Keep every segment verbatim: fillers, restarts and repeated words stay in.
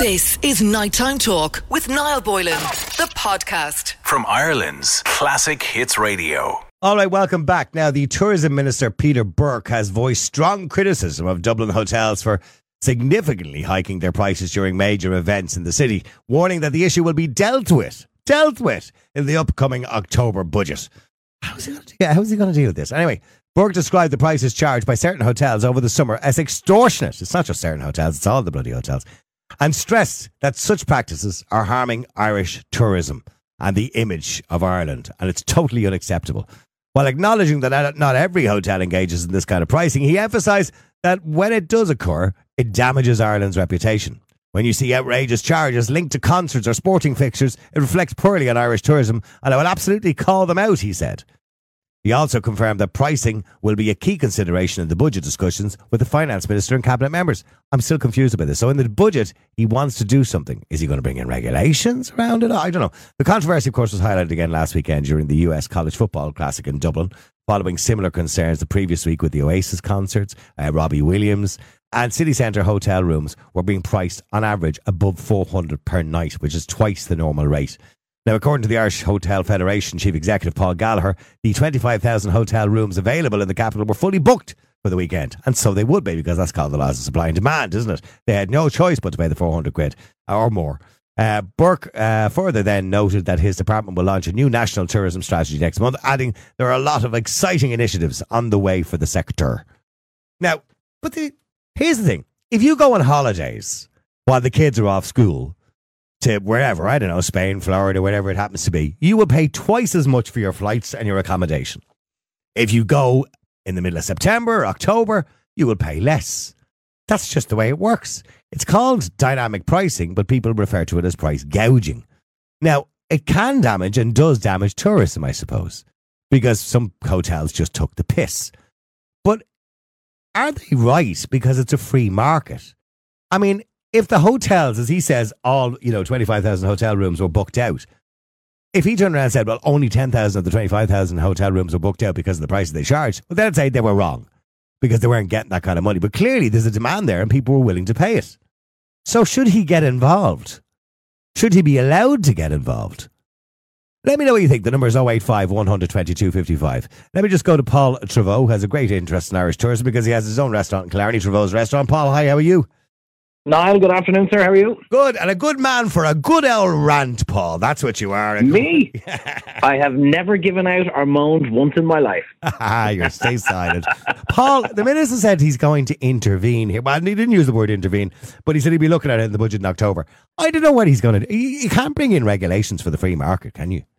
This is Nighttime Talk with Niall Boylan, the podcast. From Ireland's Classic Hits Radio. All right, welcome back. Now, the Tourism Minister, Peter Burke, has voiced strong criticism of Dublin hotels for significantly hiking their prices during major events in the city, warning that the issue will be dealt with, dealt with in the upcoming October budget. How's he going to, yeah, how's he going to deal with this? Anyway, Burke described the prices charged by certain hotels over the summer as extortionate. It's not just certain hotels, it's all the bloody hotels. And stressed that such practices are harming Irish tourism and the image of Ireland, and it's totally unacceptable. While acknowledging that not every hotel engages in this kind of pricing, he emphasised that when it does occur, it damages Ireland's reputation. When you see outrageous charges linked to concerts or sporting fixtures, it reflects poorly on Irish tourism, and I will absolutely call them out, he said. He also confirmed that pricing will be a key consideration in the budget discussions with the Finance Minister and Cabinet members. I'm still confused about this. So in the budget, he wants to do something. Is he going to bring in regulations around it? I don't know. The controversy, of course, was highlighted again last weekend during the U S College Football Classic in Dublin, following similar concerns the previous week with the Oasis concerts, uh, Robbie Williams, and city centre hotel rooms were being priced on average above four hundred per night, which is twice the normal rate. Now, according to the Irish Hotel Federation Chief Executive Paul Gallagher, the twenty-five thousand hotel rooms available in the capital were fully booked for the weekend. And so they would be, because that's called the laws of supply and demand, isn't it? They had no choice but to pay the four hundred quid or more. Uh, Burke uh, further then noted that his department will launch a new national tourism strategy next month, adding there are a lot of exciting initiatives on the way for the sector. Now, but the, here's the thing. If you go on holidays while the kids are off school, to wherever, I don't know, Spain, Florida, whatever it happens to be, you will pay twice as much for your flights and your accommodation. If you go in the middle of September or October, you will pay less. That's just the way it works. It's called dynamic pricing, but people refer to it as price gouging. Now, it can damage and does damage tourism, I suppose, because some hotels just took the piss. But are they right because it's a free market? I mean, if the hotels, as he says, all, you know, twenty-five thousand hotel rooms were booked out, if he turned around and said, well, only ten thousand of the twenty-five thousand hotel rooms were booked out because of the prices they charged, well, then I'd say they were wrong because they weren't getting that kind of money. But clearly there's a demand there and people were willing to pay it. So should he get involved? Should he be allowed to get involved? Let me know what you think. The number is oh eight five, one hundred, twenty-two fifty-five. Let me just go to Paul Trevaux, who has a great interest in Irish tourism because he has his own restaurant in Killarney, Trevaux's Restaurant. Paul, hi, how are you? Niall, good afternoon, sir. How are you? Good, and a good man for a good old rant, Paul. That's what you are. Me? I have never given out or moaned once in my life. You're stay silent. Paul, the Minister said he's going to intervene here. Well, he didn't use the word intervene, but he said he'd be looking at it in the budget in October. I don't know what he's going to do. You can't bring in regulations for the free market, can you?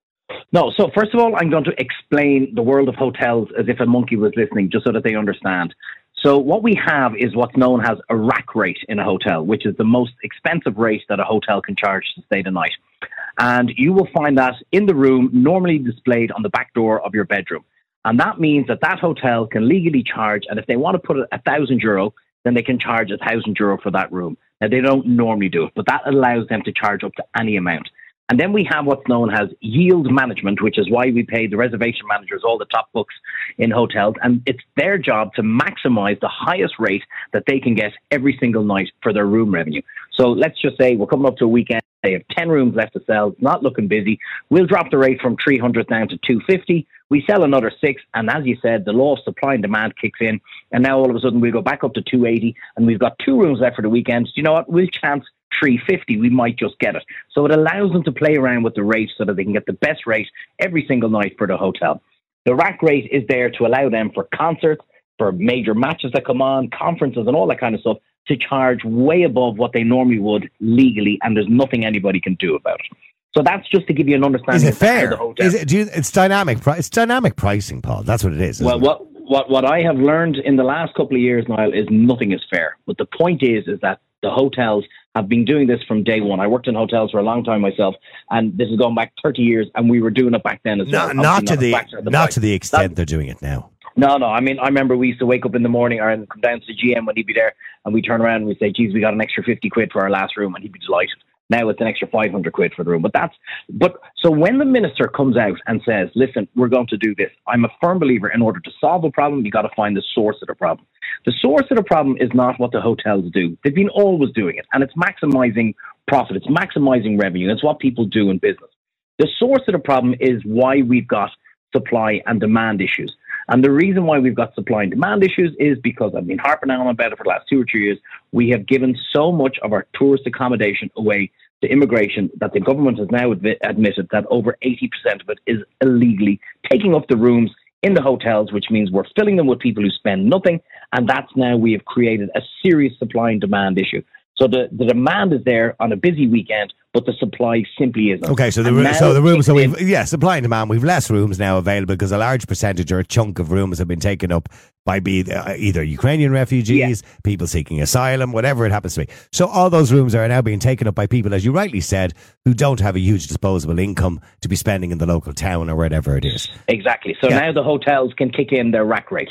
No, so first of all, I'm going to explain the world of hotels as if a monkey was listening, just so that they understand. So what we have is what's known as a rack rate in a hotel, which is the most expensive rate that a hotel can charge to stay the night. And you will find that in the room, normally displayed on the back door of your bedroom. And that means that that hotel can legally charge, and if they want to put a thousand euro, then they can charge a thousand euro for that room. Now, they don't normally do it, but that allows them to charge up to any amount. And then we have what's known as yield management, which is why we pay the reservation managers all the top books in hotels. And it's their job to maximize the highest rate that they can get every single night for their room revenue. So let's just say we're coming up to a weekend. They have ten rooms left to sell. It's not looking busy. We'll drop the rate from three hundred down to two fifty. We sell another six. And as you said, the law of supply and demand kicks in. And now all of a sudden we go back up to two eighty. And we've got two rooms left for the weekend. Do you know what? We'll chance three fifty. We might just get it. So it allows them to play around with the rate so that they can get the best rate every single night for the hotel. The rack rate is there to allow them for concerts, for major matches that come on, conferences and all that kind of stuff, to charge way above what they normally would legally, and there's nothing anybody can do about it. So that's just to give you an understanding. Is it fair? Of the hotel. Is it, do you, it's dynamic. It's dynamic pricing, Paul. That's what it is. Well, it? what what what I have learned in the last couple of years, Niall, is nothing is fair. But the point is, is that the hotels have been doing this from day one. I worked in hotels for a long time myself, and this is going back thirty years, and we were doing it back then as no, well. Not to the, the not to the extent that, they're doing it now. No, no. I mean, I remember we used to wake up in the morning or come down to the G M when he'd be there, and we'd turn around and we'd say, geez, we got an extra fifty quid for our last room, and he'd be delighted. Now it's an extra five hundred quid for the room. But that's, but so when the minister comes out and says, listen, we're going to do this, I'm a firm believer in order to solve a problem, you got to find the source of the problem. The source of the problem is not what the hotels do. They've been always doing it, and it's maximizing profit. It's maximizing revenue. It's what people do in business. The source of the problem is why we've got supply and demand issues. And the reason why we've got supply and demand issues is because I've been harping on about it for the last two or three years. We have given so much of our tourist accommodation away to immigration that the government has now admit, admitted that over eighty percent of it is illegally taking up the rooms in the hotels, which means we're filling them with people who spend nothing. And that's now we have created a serious supply and demand issue. So the, the demand is there on a busy weekend, but the supply simply isn't. Okay, so the so the rooms, so we've yeah, supply and demand. We've less rooms now available because a large percentage or a chunk of rooms have been taken up by be uh, either Ukrainian refugees, yeah. people seeking asylum, whatever it happens to be. So all those rooms are now being taken up by people, as you rightly said, who don't have a huge disposable income to be spending in the local town or wherever it is. Exactly. So yeah. now the hotels can kick in their rack rate.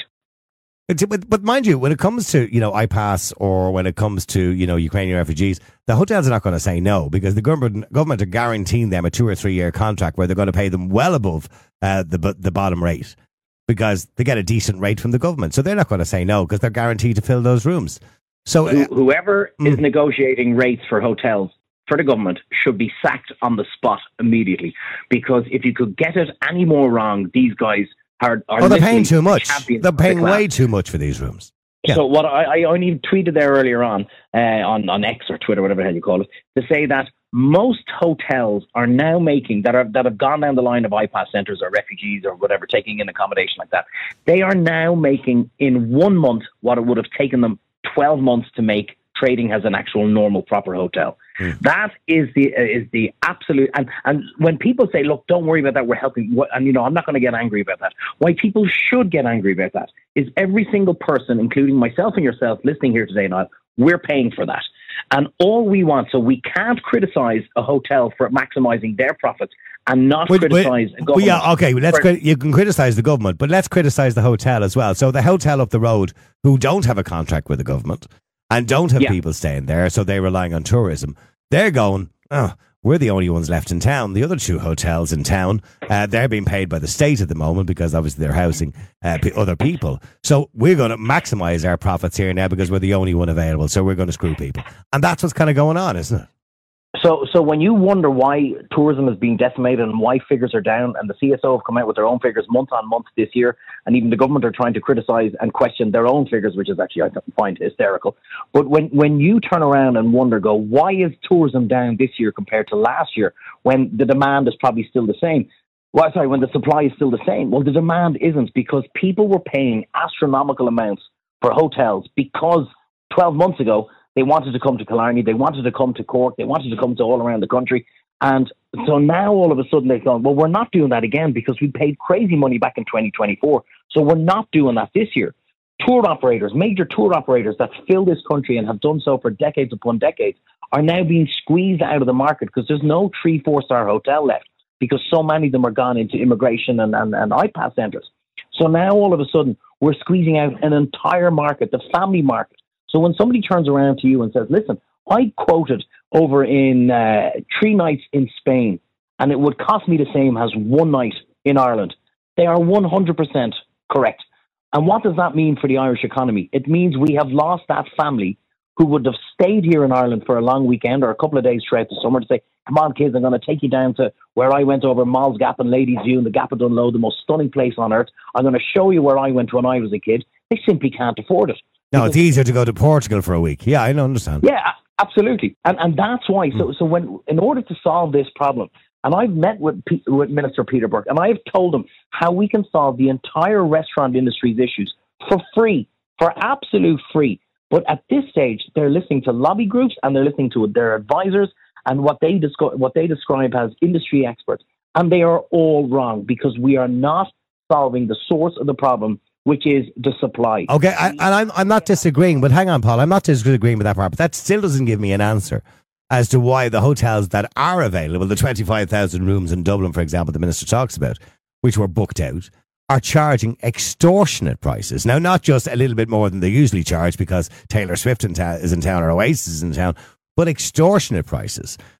But, but mind you, when it comes to, you know, I PASS or when it comes to, you know, Ukrainian refugees, the hotels are not going to say no because the government government are guaranteeing them a two or three year contract where they're going to pay them well above uh, the the bottom rate because they get a decent rate from the government. So they're not going to say no because they're guaranteed to fill those rooms. So uh, whoever mm. is negotiating rates for hotels for the government should be sacked on the spot immediately, because if you could get it any more wrong, these guys Are, are oh, they're paying too much. They're paying the way too much for these rooms. Yeah. So what I, I only tweeted there earlier on, uh, on on X or Twitter, whatever the hell you call it, to say that most hotels are now making that are that have gone down the line of I PASS centres or refugees or whatever, taking in accommodation like that. They are now making in one month what it would have taken them twelve months to make trading as an actual normal proper hotel. Mm. That is the uh, is the absolute, and and when people say, look, don't worry about that, we're helping, and you know, I'm not going to get angry about that. Why people should get angry about that is every single person, including myself and yourself listening here today, Niall, we're paying for that. And all we want, so we can't criticize a hotel for maximizing their profits and not wait, criticize wait, a government. Well, yeah, okay, well, let's cri- you can criticize the government, but let's criticize the hotel as well. So the hotel up the road who don't have a contract with the government and don't have yeah. people staying there, so they're relying on tourism, they're going, oh, we're the only ones left in town. The other two hotels in town, uh, they're being paid by the state at the moment because obviously they're housing uh, p- other people. So we're going to maximise our profits here now because we're the only one available. So we're going to screw people. And that's what's kind of going on, isn't it? So so when you wonder why tourism is being decimated and why figures are down, and the C S O have come out with their own figures month on month this year, and even the government are trying to criticise and question their own figures, which is actually, I find, hysterical. But when, when you turn around and wonder, go, why is tourism down this year compared to last year when the demand is probably still the same? Well, sorry, when the supply is still the same. Well, the demand isn't, because people were paying astronomical amounts for hotels because twelve months ago, they wanted to come to Killarney, they wanted to come to Cork, they wanted to come to all around the country. And so now all of a sudden they've gone, well, we're not doing that again because we paid crazy money back in twenty twenty-four. So we're not doing that this year. Tour operators, major tour operators that fill this country and have done so for decades upon decades, are now being squeezed out of the market because there's no three, four-star hotel left because so many of them are gone into immigration and, and, and I PASS centres. So now all of a sudden we're squeezing out an entire market, the family market. So when somebody turns around to you and says, listen, I quoted over in uh, three nights in Spain and it would cost me the same as one night in Ireland, they are one hundred percent correct. And what does that mean for the Irish economy? It means we have lost that family who would have stayed here in Ireland for a long weekend or a couple of days throughout the summer to say, come on, kids, I'm going to take you down to where I went over Malls Gap and Ladies View and the Gap of Dunloe, the most stunning place on earth. I'm going to show you where I went when I was a kid. They simply can't afford it. No, it's easier to go to Portugal for a week. Yeah, I understand. Yeah, absolutely. And and that's why. So so when in order to solve this problem, and I've met with, P, with Minister Peter Burke, and I've told him how we can solve the entire restaurant industry's issues for free, for absolute free. But at this stage, they're listening to lobby groups and they're listening to their advisors and what they descri- what they describe as industry experts. And they are all wrong because we are not solving the source of the problem, which is the supply. Okay, I, and I'm I'm not disagreeing, but hang on, Paul, I'm not disagreeing with that part, but that still doesn't give me an answer as to why the hotels that are available, the twenty-five thousand rooms in Dublin, for example, the Minister talks about, which were booked out, are charging extortionate prices. Now, not just a little bit more than they usually charge because Taylor Swift in ta- is in town or Oasis is in town, but extortionate prices.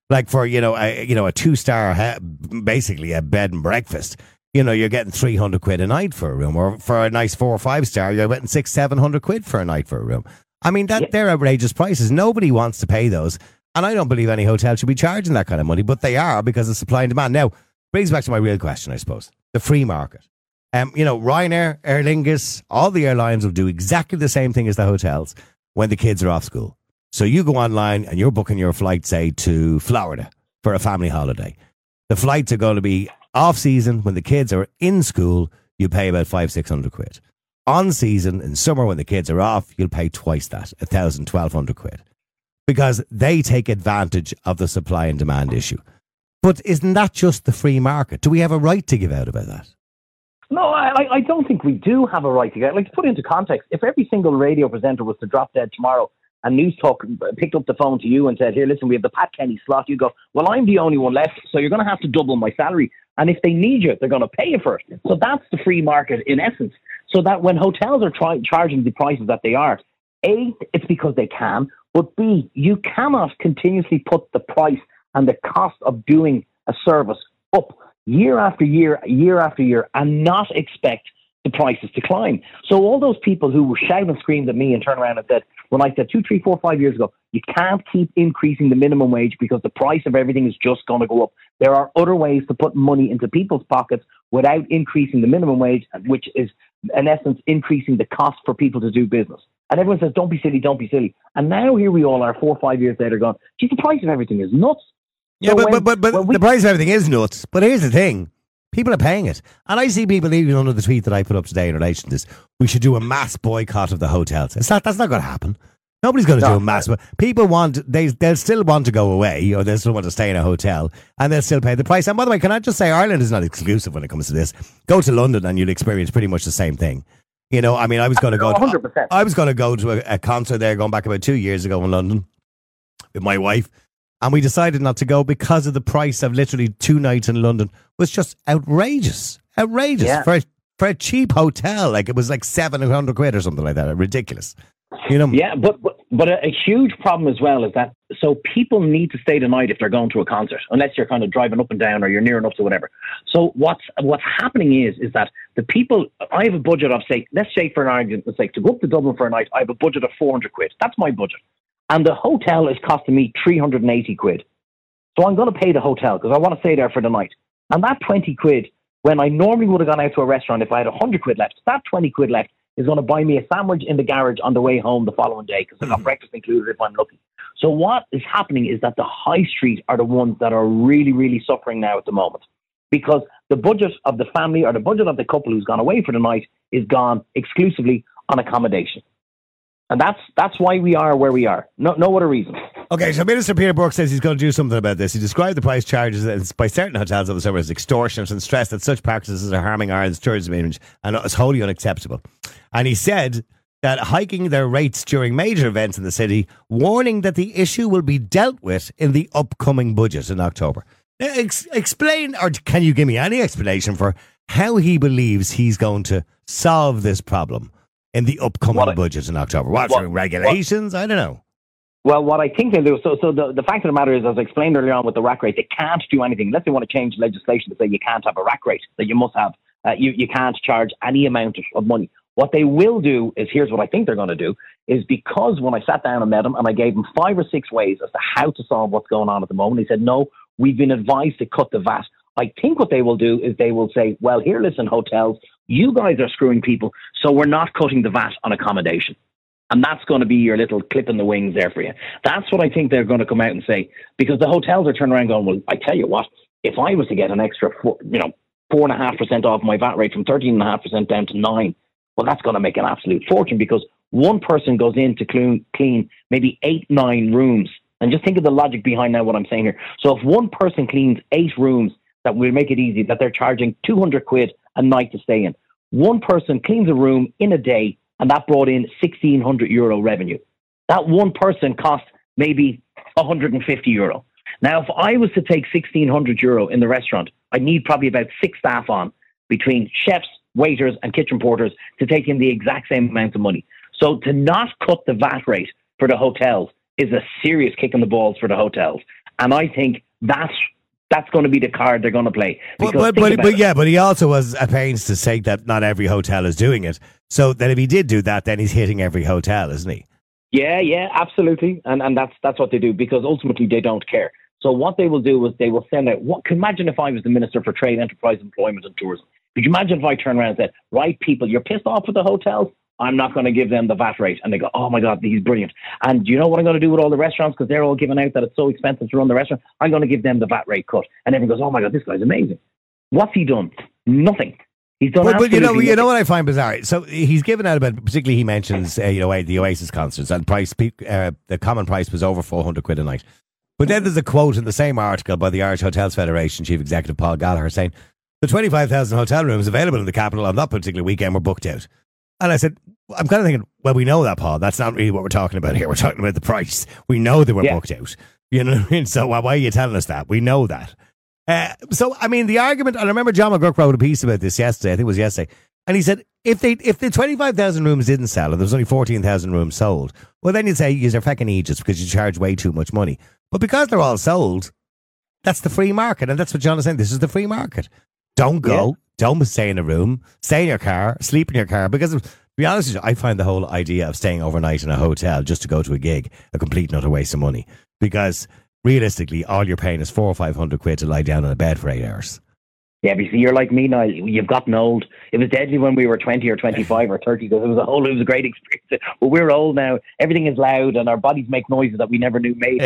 Like for, you know, a, you know, a two-star, ha- basically a bed and breakfast, you know, you're getting three hundred quid a night for a room. Or for a nice four or five-star, you're getting six, seven hundred quid for a night for a room. I mean, that yeah. they're outrageous prices. Nobody wants to pay those. And I don't believe any hotel should be charging that kind of money, but they are because of supply and demand. Now, brings back to my real question, I suppose. The free market. Um, you know, Ryanair, Aer Lingus, all the airlines will do exactly the same thing as the hotels when the kids are off school. So you go online and you're booking your flight, say, to Florida for a family holiday. The flights are going to be off season when the kids are in school. You pay about five, six hundred quid. On season in summer when the kids are off, you'll pay twice that, a thousand, twelve hundred quid, because they take advantage of the supply and demand issue. But isn't that just the free market? Do we have a right to give out about that? No, I, I don't think we do have a right to get. Like, to put it into context, if every single radio presenter was to drop dead tomorrow and News Talk picked up the phone to you and said, here, listen, we have the Pat Kenny slot, you go, well, I'm the only one left, so you're going to have to double my salary. And if they need you, they're going to pay you for it. So that's the free market in essence. So that when hotels are try- charging the prices that they are, A, it's because they can, but B, you cannot continuously put the price and the cost of doing a service up year after year, year after year, and not expect the prices to climb. So all those people who were shouting and screamed at me and turned around and said, when I said two, three, four, five years ago, you can't keep increasing the minimum wage because the price of everything is just going to go up. There are other ways to put money into people's pockets without increasing the minimum wage, which is, in essence, increasing the cost for people to do business. And everyone says, don't be silly, don't be silly. And now here we all are, four or five years later, going, geez, the price of everything is nuts. Yeah, so but, when, but, but, but we, the price of everything is nuts. But here's the thing. People are paying it. And I see people even under the tweet that I put up today in relation to this. We should do a mass boycott of the hotels. It's not, that's not going to happen. Nobody's going to no. do a mass. People want, they, they'll still want to go away, or they'll still want to stay in a hotel, and they'll still pay the price. And by the way, can I just say, Ireland is not exclusive when it comes to this. Go to London and you'll experience pretty much the same thing. You know, I mean, I was going to go. one hundred percent. To, I was going to go to a, a concert there going back about two years ago in London with my wife, and we decided not to go because of the price of literally two nights in London was just outrageous, outrageous yeah. for a, for a cheap hotel. Like it was like seven hundred quid or something like that. Ridiculous. You know. Yeah, but but, but a, a huge problem as well is that so people need to stay the night if they're going to a concert, unless you're kind of driving up and down or you're near enough to whatever. So what's what's happening is is that the people, I have a budget of, say, let's say for an argument's sake, to go up to Dublin for a night, I have a budget of four hundred quid. That's my budget. And the hotel is costing me three hundred eighty quid. So I'm going to pay the hotel because I want to stay there for the night. And that twenty quid, when I normally would have gone out to a restaurant if I had one hundred quid left, that twenty quid left is going to buy me a sandwich in the garage on the way home the following day because I got breakfast included if I'm lucky. So what is happening is that the high street are the ones that are really, really suffering now at the moment because the budget of the family or the budget of the couple who's gone away for the night is gone exclusively on accommodation. And that's that's why we are where we are. No, no other reason. Okay, so Minister Peter Burke says he's going to do something about this. He described the price charges as, by certain hotels over the summer as extortionate and stressed that such practices are harming Ireland's tourism image and is wholly unacceptable. And he said that hiking their rates during major events in the city, warning that the issue will be dealt with in the upcoming budget in October. Now, ex- explain, or can you give me any explanation for how he believes he's going to solve this problem in the upcoming what budget in October? What, what regulations? What? I don't know. Well, what I think they'll do, so so the, the fact of the matter is, as I explained earlier on with the rack rate, they can't do anything unless they want to change legislation to say you can't have a rack rate, that you must have, uh, you, you can't charge any amount of, of money. What they will do is, here's what I think they're going to do, is because when I sat down and met them and I gave them five or six ways as to how to solve what's going on at the moment, they said, no, we've been advised to cut the V A T. I think what they will do is they will say, well, here, listen, hotels, you guys are screwing people, so we're not cutting the V A T on accommodation. And that's going to be your little clip in the wings there for you. That's what I think they're going to come out and say, because the hotels are turning around going, well, I tell you what, if I was to get an extra, four, you know, four and a half percent off my V A T rate from thirteen and a half percent down to nine, well, that's going to make an absolute fortune because one person goes in to clean, clean maybe eight, nine rooms. And just think of the logic behind now what I'm saying here. So if one person cleans eight rooms, that will make it easy, that they're charging two hundred quid a night to stay in. One person cleans a room in a day, and that brought in sixteen hundred euro revenue. That one person cost maybe one hundred fifty euro. Now, if I was to take sixteen hundred euro in the restaurant, I'd need probably about six staff on between chefs, waiters, and kitchen porters to take in the exact same amount of money. So to not cut the V A T rate for the hotels is a serious kick in the balls for the hotels. And I think that's that's going to be the card they're going to play. But, but, but, but yeah, but he also was at pains to say that not every hotel is doing it. So that if he did do that, then he's hitting every hotel, isn't he? Yeah, yeah, absolutely. And and that's that's what they do, because ultimately they don't care. So what they will do is they will send out, what, imagine if I was the Minister for Trade, Enterprise, Employment and Tourism. Could you imagine if I turned around and said, right, people, you're pissed off with the hotels? I'm not going to give them the V A T rate. And they go, oh my God, he's brilliant. And do you know what I'm going to do with all the restaurants? Because they're all giving out that it's so expensive to run the restaurant. I'm going to give them the V A T rate cut. And everyone goes, oh my God, this guy's amazing. What's he done? Nothing. He's done. But, but you know, nothing. you know what I find bizarre. So he's given out about, particularly he mentions, uh, you know, the Oasis concerts, and price, uh, the common price was over four hundred quid a night. But then there's a quote in the same article by the Irish Hotels Federation Chief Executive Paul Gallagher saying the twenty-five thousand hotel rooms available in the capital on that particular weekend were booked out. And I said, I'm kind of thinking, well, we know that, Paul. That's not really what we're talking about here. We're talking about the price. We know they were yeah. booked out. You know what I mean? So why are you telling us that? We know that. Uh, so, I mean, the argument, and I remember John McGurk wrote a piece about this yesterday, I think it was yesterday, and he said, if they if the twenty-five thousand rooms didn't sell and there was only fourteen thousand rooms sold, well, then you'd say you're fucking Egypt because you charge way too much money. But because they're all sold, that's the free market. And that's what John is saying. This is the free market. Don't go. Yeah. Don't stay in a room. Stay in your car. Sleep in your car. Because, to be honest with you, I find the whole idea of staying overnight in a hotel just to go to a gig a complete and utter waste of money. Because realistically, all you're paying is four or five hundred quid to lie down on a bed for eight hours. Yeah, but you see, you're like me now. You've gotten old. It was deadly when we were twenty or twenty-five or thirty, because it was a whole, it was a great experience. But we're old now. Everything is loud, and our bodies make noises that we never knew made.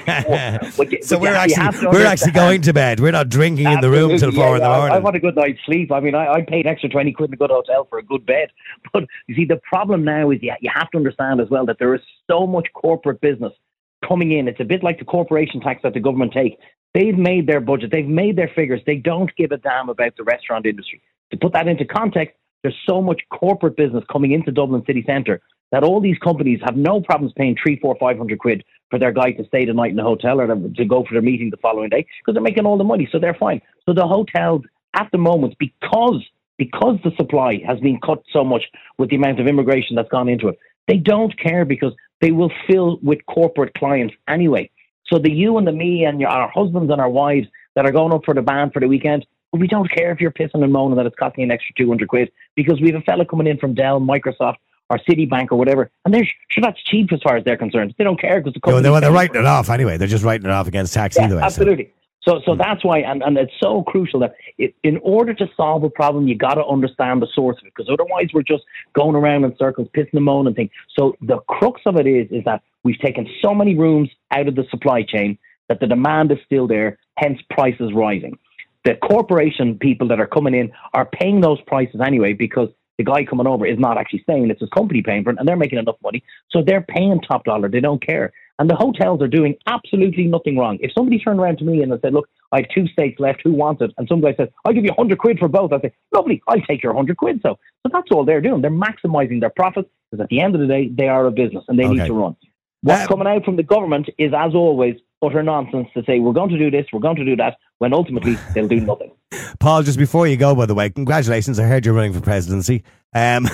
but you, so but we're you, actually you we're actually going to bed. We're not drinking Absolutely, in the room till four yeah, in the morning. I, I want a good night's sleep. I mean, I, I paid extra twenty quid in a good hotel for a good bed. But you see, the problem now is you, you have to understand as well that there is so much corporate business coming in. It's a bit like the corporation tax that the government take. They've made their budget. They've made their figures. They don't give a damn about the restaurant industry. To put that into context, there's so much corporate business coming into Dublin city centre that all these companies have no problems paying three, four, five hundred quid for their guy to stay the night in a hotel or to go for their meeting the following day, because they're making all the money, so they're fine. So the hotels at the moment, because because the supply has been cut so much with the amount of immigration that's gone into it, they don't care, because they will fill with corporate clients anyway. So the you and the me and your, our husbands and our wives that are going up for the band for the weekend, we don't care if you're pissing and moaning that it's costing an extra two hundred quid, because we have a fella coming in from Dell, Microsoft, or Citibank or whatever, and they're sure that's cheap as far as they're concerned. They don't care because the company. No, they're, they're writing it off anyway. They're just writing it off against tax yeah, either way. Absolutely. So, so, so that's why, and, and it's so crucial that it, in order to solve a problem, you got to understand the source of it, because otherwise we're just going around in circles, pissing and moaning and things. So the crux of it is, is that we've taken so many rooms out of the supply chain that the demand is still there, hence prices rising. The corporation people that are coming in are paying those prices anyway, because the guy coming over is not actually staying, it's his company paying for it, and they're making enough money, so they're paying top dollar, they don't care. And the hotels are doing absolutely nothing wrong. If somebody turned around to me and said, look, I have two steaks left, who wants it? And some guy says, I'll give you one hundred quid for both. I say, lovely, I'll take your one hundred quid. So so that's all they're doing. They're maximising their profits, because at the end of the day, they are a business and they okay. need to run. What's uh, coming out from the government is, as always, utter nonsense to say, we're going to do this, we're going to do that, when ultimately they'll do nothing. Paul, just before you go, by the way, congratulations. I heard you're running for presidency. Um.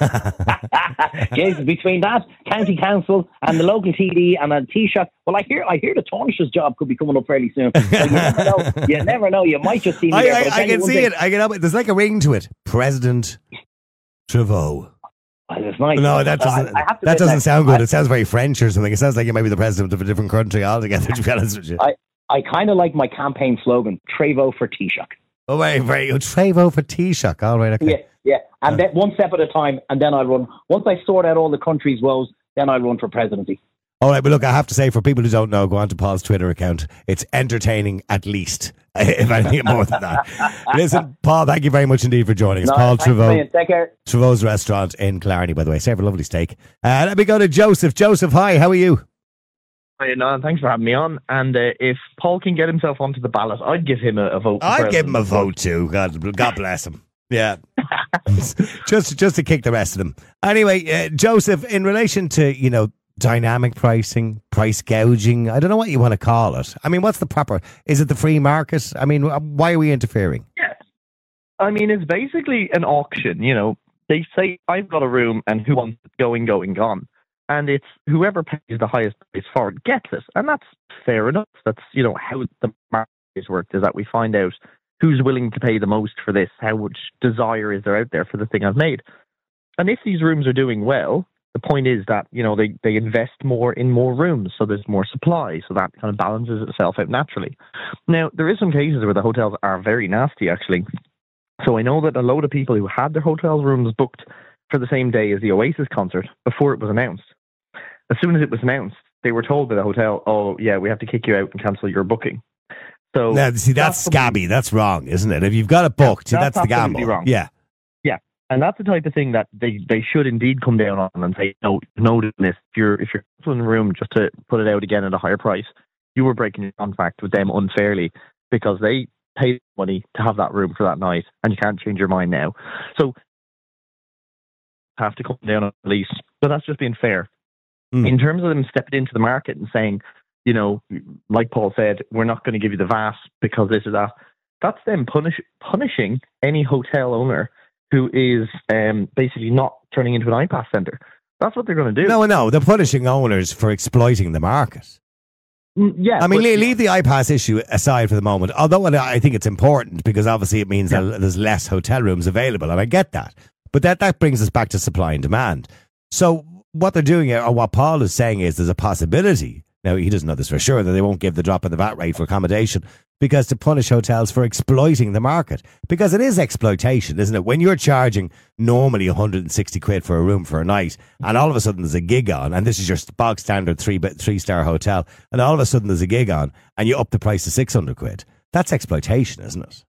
Jesus, between that, county council and the local T D and a Taoiseach, well, I hear I hear the Taoiseach's job could be coming up fairly soon. So you never know. You never know. You might just see me I, there. I, I can see thing. it. I can help it. There's like a ring to it. President Trevoux. It's nice. No, that doesn't, uh, that doesn't sound good. I, it sounds very French or something. It sounds like you might be the president of a different country altogether, to be honest with you. I, I kind of like my campaign slogan, Trevoux for Taoiseach. Oh, very, very good. Trevoux for Taoiseach. All right, okay. Yeah, yeah. And uh, then one step at a time, and then I'll run. Once I sort out all the country's woes, then I'll run for presidency. All right, but look, I have to say, for people who don't know, go on to Paul's Twitter account. It's entertaining, at least, if anything more than that. Listen, Paul, thank you very much indeed for joining us. No, Paul Trevoux. Take care. Trevoux's restaurant in Killarney, by the way. Serve a lovely steak. Uh, let me go to Joseph. Joseph, hi, how are you? Hi, no, thanks for having me on. And uh, if Paul can get himself onto the ballot, I'd give him a, a vote. I'd give him a vote too. God, God bless him. Yeah. just just to kick the rest of them. Anyway, uh, Joseph, in relation to, you know, dynamic pricing, price gouging, I don't know what you want to call it. I mean, what's the proper, is it the free market? I mean, why are we interfering? Yeah. I mean, it's basically an auction, you know. They say, I've got a room and who wants it, going, going, gone. And it's whoever pays the highest price for it gets it. And that's fair enough. That's, you know, how the market is worked, is that we find out who's willing to pay the most for this, how much desire is there out there for the thing I've made. And if these rooms are doing well, the point is that, you know, they, they invest more in more rooms, so there's more supply, so that kind of balances itself out naturally. Now, there is some cases where the hotels are very nasty, actually. So I know that a load of people who had their hotel rooms booked for the same day as the Oasis concert before it was announced. As soon as it was announced, they were told by the hotel, oh, yeah, we have to kick you out and cancel your booking. So now, see, that's, that's scabby. That's wrong, isn't it? If you've got it booked, yeah, that's, that's the gamble. Wrong. Yeah. Yeah. And that's the type of thing that they, they should indeed come down on and say, no, no, this. If you're, if you're canceling the room just to put it out again at a higher price, you were breaking your contract with them unfairly because they paid money to have that room for that night and you can't change your mind now. So have to come down on the lease. But that's just being fair. Mm. In terms of them stepping into the market and saying, you know, like Paul said, we're not going to give you the V A S because this or that. That's them punish, punishing any hotel owner who is um, basically not turning into an I PAS centre. That's what they're going to do. No, no, they're punishing owners for exploiting the market. Mm, yeah. I mean, but, leave, leave the I PAS issue aside for the moment, although I think it's important because obviously it means yeah. that there's less hotel rooms available, and I get that. But that, that brings us back to supply and demand. So what they're doing, or what Paul is saying, is there's a possibility. Now, he doesn't know this for sure, that they won't give the drop in the V A T rate for accommodation because to punish hotels for exploiting the market. Because it is exploitation, isn't it? When you're charging normally one hundred sixty quid for a room for a night and all of a sudden there's a gig on, and this is your bog standard three, three-star hotel, and all of a sudden there's a gig on and you up the price to six hundred quid. That's exploitation, isn't it?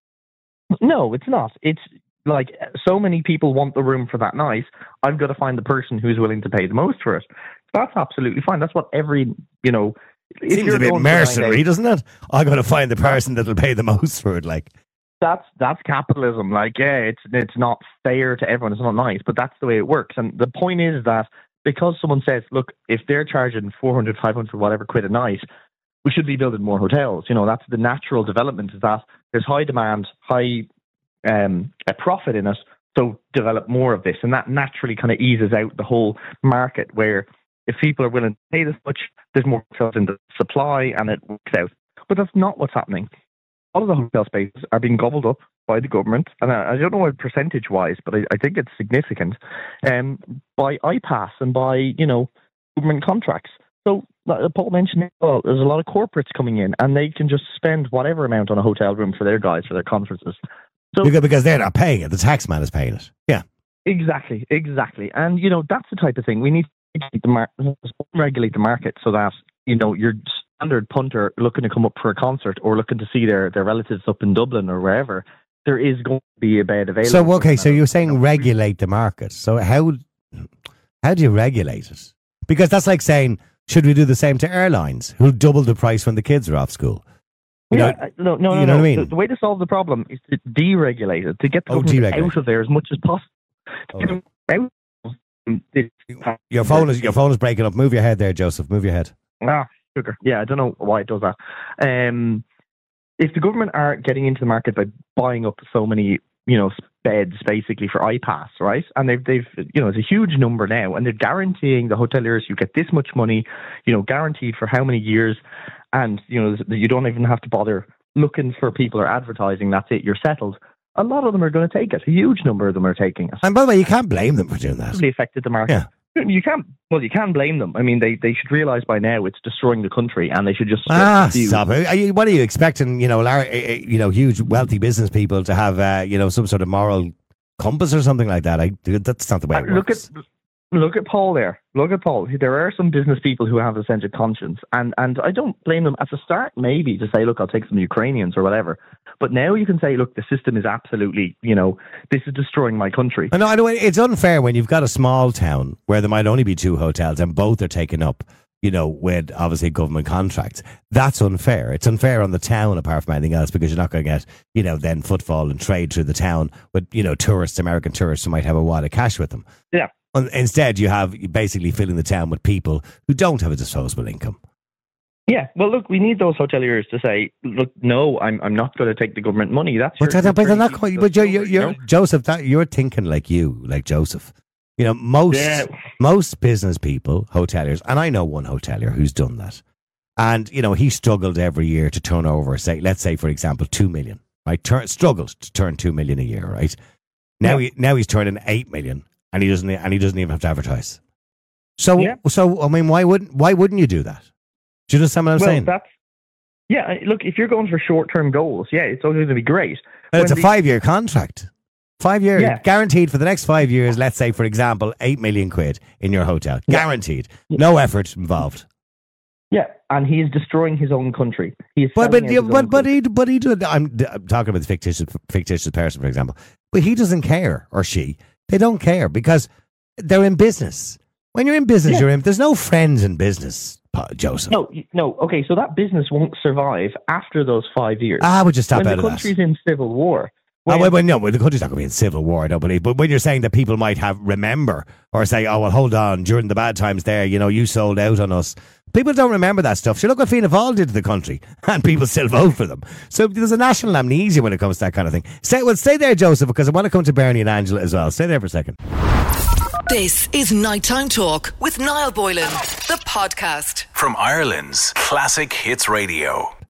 No, it's not. It's like so many people want the room for that night. I've got to find the person who's willing to pay the most for it. That's absolutely fine. That's what every, you know... Seems a bit mercenary, doesn't it? I've got to find the person that'll pay the most for it, like. That's that's capitalism. Like, yeah, it's it's not fair to everyone. It's not nice, but that's the way it works. And the point is that because someone says, look, if they're charging four hundred, five hundred, whatever quid a night, we should be building more hotels. You know, that's the natural development, is that there's high demand, high um, a profit in it, so develop more of this. And that naturally kind of eases out the whole market where if people are willing to pay this much, there's more hotels in the supply and it works out. But that's not what's happening. All of the hotel spaces are being gobbled up by the government, and I, I don't know what percentage-wise, but I, I think it's significant, um, by I PAS and by, you know, government contracts. So, like Paul mentioned, well, there's a lot of corporates coming in, and they can just spend whatever amount on a hotel room for their guys, for their conferences. So, because, because they're not paying it. The tax man is paying it. Yeah. Exactly, exactly. And, you know, that's the type of thing. We need the mar- regulate the market so that, you know, your standard punter looking to come up for a concert or looking to see their, their relatives up in Dublin or wherever, there is going to be a bed available. So, okay, so you're saying regulate the market. So how how do you regulate it? Because that's like saying, should we do the same to airlines who'll double the price when the kids are off school? You yeah, know, no, no, no. You know no. what I mean? The, the way to solve the problem is to deregulate it, to get the oh, government out of there as much as possible. To get them out. Your phone is your phone is breaking up. Move your head there, Joseph. Move your head. Ah, sugar. Yeah, I don't know why it does that. Um, if the government are getting into the market by buying up so many, you know, beds basically for I PAS, right? And they've they've you know, it's a huge number now, and they're guaranteeing the hoteliers you get this much money, you know, guaranteed for how many years, and you know, you don't even have to bother looking for people or advertising. That's it, you're settled. A lot of them are going to take it. A huge number of them are taking it. And by the way, you can't blame them for doing that. It's really affected the market. Yeah. You can't. Well, you can blame them. I mean, they, they should realise by now it's destroying the country, and they should just ah stop it. Are you, what are you expecting? You know, large, you know, huge wealthy business people to have uh, you know, some sort of moral compass or something like that. I that's not the way it look works. At, look at Paul there. Look at Paul. There are some business people who have a sense of conscience, and and I don't blame them at the start. Maybe to say, look, I'll take some Ukrainians or whatever. But now you can say, look, the system is absolutely, you know, this is destroying my country. I know, I know it's unfair when you've got a small town where there might only be two hotels and both are taken up, you know, with obviously government contracts. That's unfair. It's unfair on the town apart from anything else because you're not going to get, you know, then footfall and trade through the town with, you know, tourists, American tourists who might have a wad of cash with them. Yeah. Instead, you have basically filling the town with people who don't have a disposable income. Yeah, well, look, we need those hoteliers to say, look, no, I'm I'm not going to take the government money. That's but, your, but they're not quite. But you're, you're, you you're Joseph. That you're thinking like you, like Joseph. You know, most Yeah. most business people, hoteliers, and I know one hotelier who's done that. And, you know, he struggled every year to turn over, say, let's say, for example, two million, right? Turn, struggled to turn two million a year, right? Now, Yeah. he, now he's turning eight million, and he doesn't, and he doesn't even have to advertise. So, Yeah. so I mean, why wouldn't why wouldn't you do that? Do you understand what I'm well, saying? that's yeah. Look, if you're going for short-term goals, yeah, it's only going to be great. Well, it's a When the- five-year contract. Five years, Yeah. guaranteed for the next five years. Let's say, for example, eight million quid in your hotel, Yeah. guaranteed, no effort involved. Yeah, and he's destroying his own country. He's But selling but out yeah, his but own but country. he but he did. I'm, I'm talking about the fictitious fictitious person, for example. But he doesn't care, or she. They don't care because they're in business. When you're in business, Yeah. you're in. There's no friends in business, Pa- Joseph. No, y- no. Okay, so that business won't survive after those five years. Ah, would you stop when out the of country's that? in civil war. Oh, When- well, well, no, well, the country's not going to be in civil war, I don't believe. But when you're saying that people might have remember or say, oh, well, hold on, during the bad times there, you know, you sold out on us. People don't remember that stuff. Sure, look what Fianna Fáil did to the country, and people still vote for them. So there's a national amnesia when it comes to that kind of thing. Stay, well, stay there, Joseph, because I want to come to Bernie and Angela as well. Stay there for a second. This is Nighttime Talk with Niall Boylan, the podcast. From Ireland's Classic Hits Radio.